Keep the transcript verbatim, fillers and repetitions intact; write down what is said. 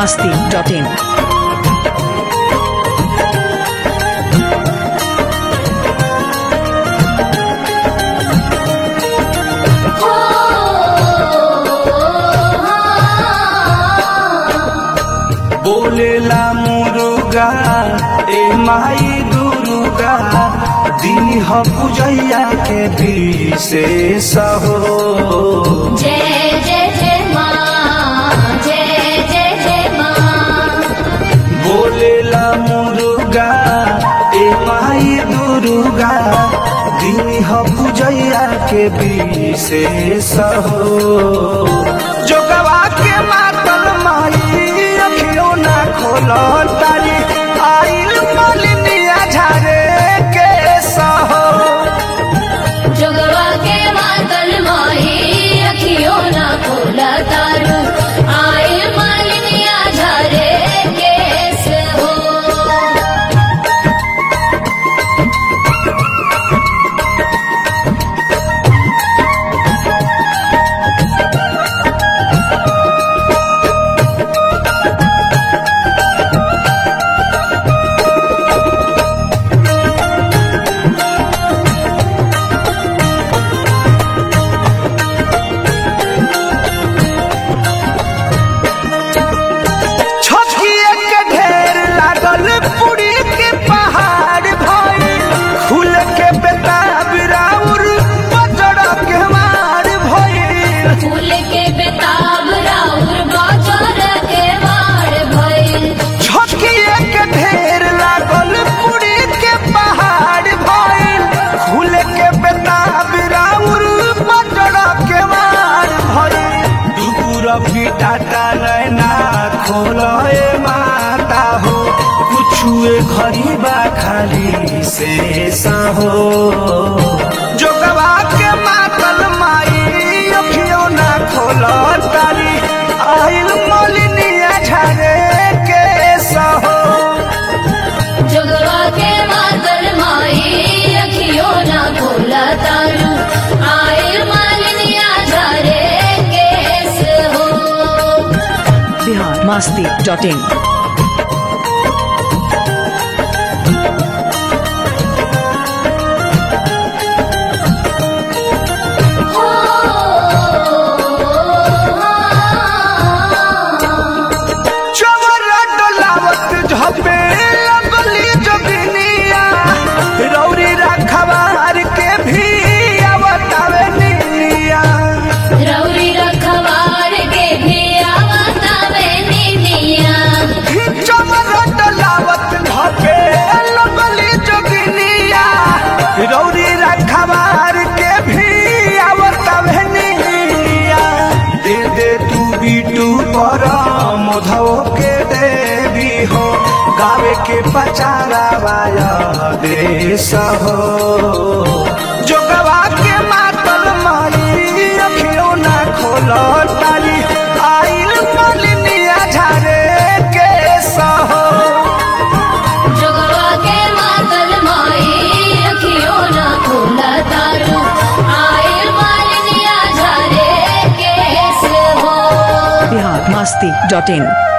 masti dot in. बोलेला मुरुगा ए माई दुर्गा दिन ह पूजैया के विशेष हो। जय जय जय माँ, जय जय जय माँ। बोलेला मुरुगा ए माई दुर्गा दिन ह पूजैया के विशेष हो। जोगवा के मातल माई अखियों ना खोलो तारी आइल मालिनिया झारे के सहो। जोगवा के मातल माही अखियों ना खोला तारू आए मालिनिया झारे केस हो। टाटा नैना खोलो ए माता हो कुछुए खरीबा खाली से हो। जोगवा के मातल माई अखियों ना खोलो तारी आइल मोलिनिया झारे के सहो। जोगवा के मातल माही अखियों ना खोला तारू आए मालिनिया झारे केस हो। Bihar masti dot in. मोधो के देवी हो गावे के पचारा वाया देश हो। जोगवा के मातल माई अखियों ना खोलो तारी आइल मालिनिया झारे के सहो। जोगवा के मातल माही अखियों ना खोला तारू आए मालिनिया झारे केस हो। Bihar masti dot in.